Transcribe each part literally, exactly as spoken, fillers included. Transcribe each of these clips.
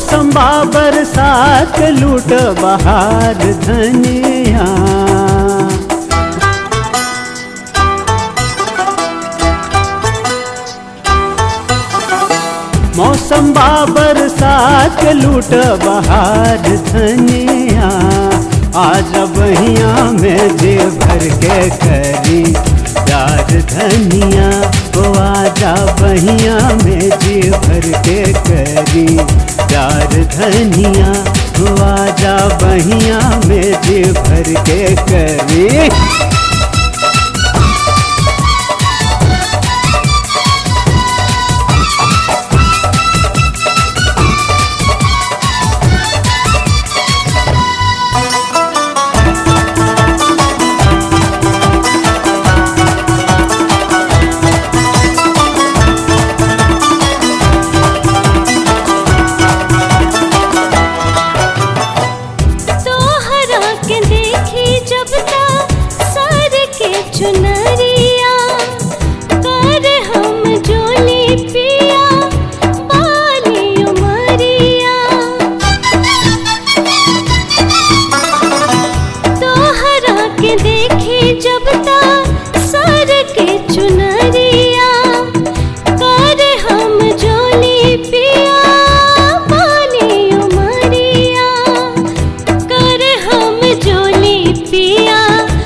मौसम बरसात लूट बहार धनिया। मौसम बरसात लूट बहार धनिया। आज बहिया में जे भर के करी प्यार धनिया। ओ आजा बहिया में जे भर के करी प्यार धनिया। ओ आजा बहिया में जे भर के करी। चुनरिया कर हम जोली पिया बाली उमरिया। तोहरा के देखी जब ता सर के चुनरिया कर हम जोली पिया बाली उमरिया। कर हम जोली पिया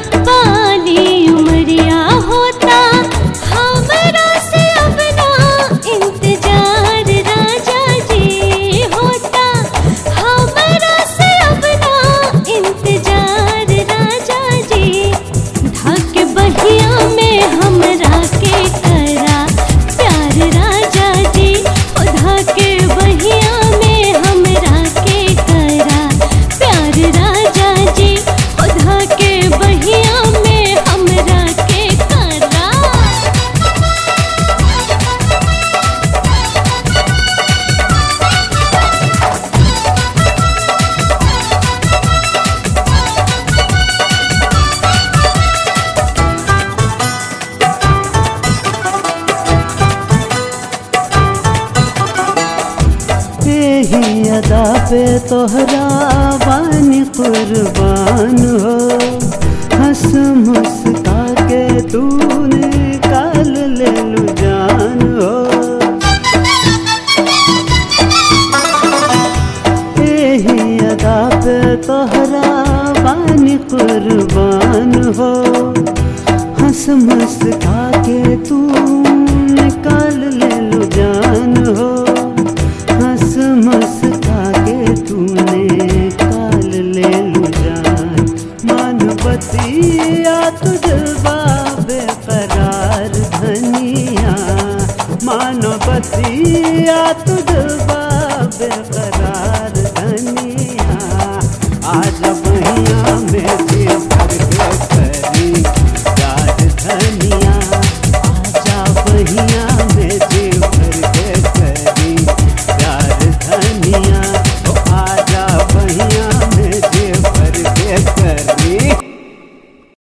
ही अदा पे तोहरा बानी कुर्बान हो। हंस मुस्का के तूने काल ले लू जान हो। ही अदा पे तोहरा बानी कुर्बान हो। हंस मुस्का के तूने काल ले लू जान हो। हंस मुस्का के तूने काल ले लू जान। मान बतिया तुझबा बेकरार धनिया। मान बतिया तुझबा बेकरार धनिया। आज बहिया में